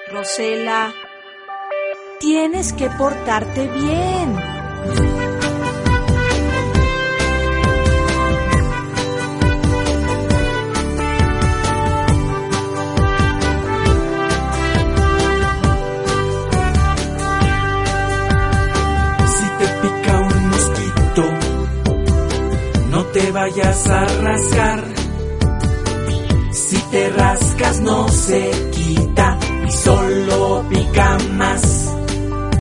Rosela, tienes que portarte bien. Si te pica un mosquito, no te vayas a rascar. Si te rascas no se quita y solo pica más.